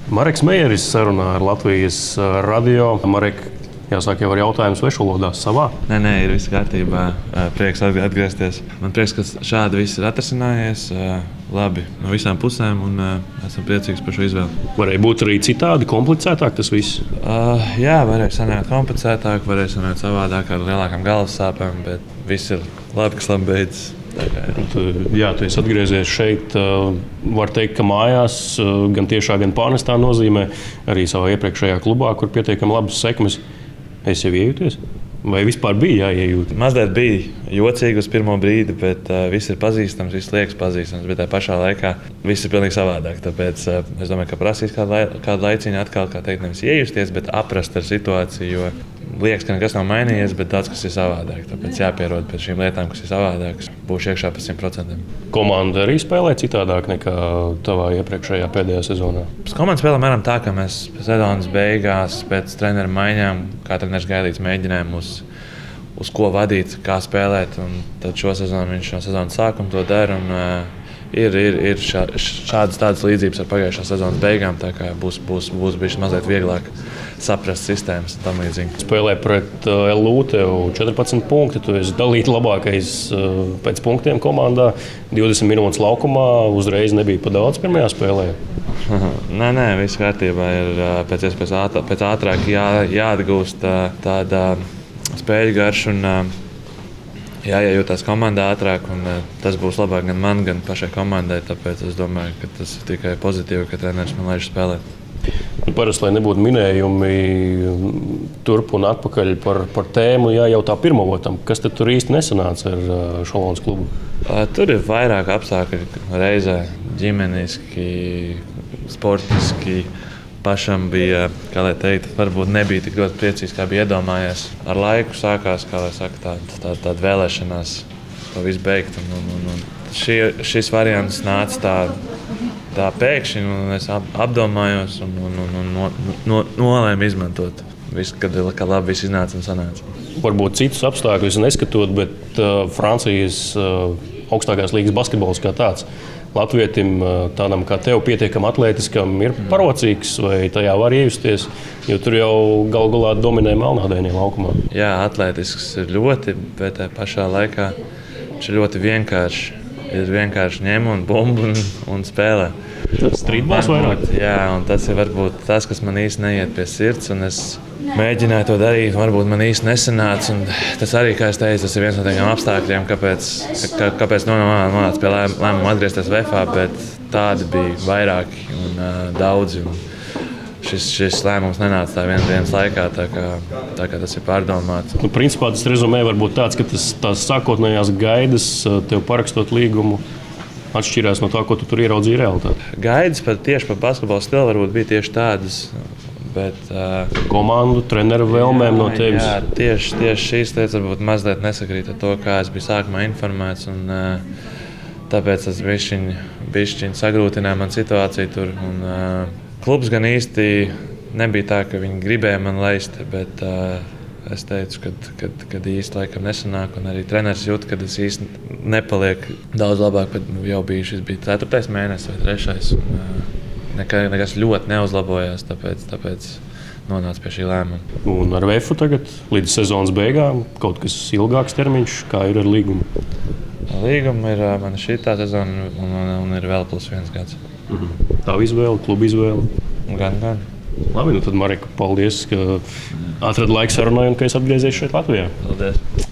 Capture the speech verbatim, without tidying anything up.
Mareks Mejeris sarunā ar Latvijas radio. Marek, jāsāk jau ar jautājumu svešvalodā savā. Nē, nē, ir viss kārtībā. Prieks atgriezties. Man prieks, ka šādi viss ir atrisinājies. Labi no visām pusēm un esmu priecīgs par šo izvēli. Varēja būt arī citādi, komplicētāk tas viss? Uh, jā, varēja sanākt komplicētāk, varēja sanākt savādāk ar lielākām galvas sāpēm, bet viss ir labi, kas labi beidzas. Tu, jā, tu esi atgriezies šeit. Var teikt, ka mājās gan tiešā, gan pārnestā nozīmē arī savā iepriekšējā klubā, kur pietiekami labas sekmes. Es jau iejūties? Vai vispār bija jāiejūt? Mazliet bija jocīgi uz pirmo brīdi, bet uh, viss ir pazīstams, viss liekas pazīstams, bet tajā pašā laikā viss ir pilnīgi savādāk. Tāpēc uh, es domāju, ka prasīs kādu, lai, kādu laiciņu atkal, kā teikt, nevis iejusties, bet aprast ar situāciju, jo liekas, ka nekas nav mainījies, bet daudz kas ir savādāk. Tāpēc jāpierod pēc šīm lietām, kas ir savādākas. Būšu iekšā pa simt procentiem. Komanda arī spēlē citādāk nekā tavā iepriekšējā pēdējā sezonā? Komanda spēlē mēram tā, ka mēs sezonas beigās pēc treneru maiņām, kā treneris Gailīts mēģināja mūs uz ko vadīt, kā spēlēt. Un tad šo sezonu viņš no sezonas sākuma to dara. Un, uh, ir ir, ir šā, šādas tādas līdzības ar pagājušā sezonas beigām, tā kā būs, būs, būs bijis mazliet vieglāk saprast sistēmas un tam līdzīgi. Spēlē pret uh, L U tev četrpadsmit punkti, tu esi dalīt labākais uh, pēc punktiem komandā. divdesmit minūtes laukumā uzreiz nebija pa daudz pirmajā spēlē. nē, nē, viss kārtībā ir uh, pēc iespējas ātrāk, pēc ātrāk jā, jāatgūst uh, tāda spēļu garša un uh, jāiejūtās komandā ātrāk. Un, uh, tas būs labāk gan man, gan pašai komandai. Tāpēc es domāju, ka tas ir tikai pozitīvi, ka treneris man laiž spēlēt. Nu, parasti, lai nebūtu minējumi turp un atpakaļ par, par tēmu, jājautā pirmavotam. Kas tad tur īsti nesanāca ar Šalonas klubu? Uh, tur ir vairāk apstākļu. Reizē ģimeniski, sportiski. Pašam bija, kā lai teikt, varbūt nebija tik ļoti priecīgs, kā bija iedomājies. Ar laiku sākās, kā lai saka, tāda tā, tā vēlēšanās to visu beigt. Un, un, un, un šī, šis variants nāca tā, tā pēkšņi, un es ap, apdomājos un, un, un, un no, no, nolēmu izmantot visu, kad, kad labi viss iznāca un sanāca. Varbūt citus apstākļus neskatot, bet uh, Francijas uh, augstākās līgas basketbols kā tāds Latvietim, tādam kā tev, pietiekami atlētiskam, ir parocīgs, vai tajā var iejusties, jo tur jau galu galā dominē melnādainie laukumā. Jā, atlētisks ir ļoti, bet tajā pašā laikā viņš ir ļoti vienkārši. Ir vienkārši ņem un bumbu un, un spēlē. Tas streetballs vairāk? Jā, un tas ir varbūt tas, kas man īsti neiet pie sirds, un es mēģināju to darīt, un varbūt man īsti nesanāca. Tas arī, kā es teicu, tas ir viens no tādiem apstākļiem, kāpēc, kā, kāpēc nonāca pie lēmuma atgriezties V F A, bet tādi bija vairāki un uh, daudzi. Un šis, šis lēmums nenāca tā vienas dienas laikā, tā kā, tā kā tas ir pārdomāts. Nu, principā tas rezumē var būt tāds, ka tas, tās sākotnējās gaidas tev parakstot līgumu atšķirās no tā, ko tu tur ieraudzīji realitāti. Gaidas pat tieši par basketbolu stilu varbūt bija tieši tādas. Bet, uh, komandu, treneru vēlmēm jā, no tevis. Jā, tieši, tieši šīs lietas varbūt mazliet nesakrīt ar to, kā es biju sākumā informēts. Un, uh, tāpēc tas bišķiņ, bišķiņ sagrūtināja man situāciju tur. Un, uh, klubs gan īsti nebija tā, ka viņi gribēja man laist, bet uh, es teicu, ka kad, kad īsti laikam nesanāk. Un arī treneris jūt, ka es īsti nepalieku daudz labāk, bet nu, jau bija šis bija ceturtais mēnesis vai trešais. Un, uh, Nekas ļoti neuzlabojās, tāpēc, tāpēc nonāca pie šī lēmuma. Un ar V F U tagad līdz sezonas beigām kaut kas ilgāks termiņš, kā ir ar līgumu? Līguma ir man šitā sezona un, un, un ir vēl plus viens gads. Mhm. Tavu izvēle, klubu izvēle? Gan, gan. Labi, nu tad Marek, paldies, ka atradi laiku sarunai un ka esi atgriezies šeit Latvijā. Paldies.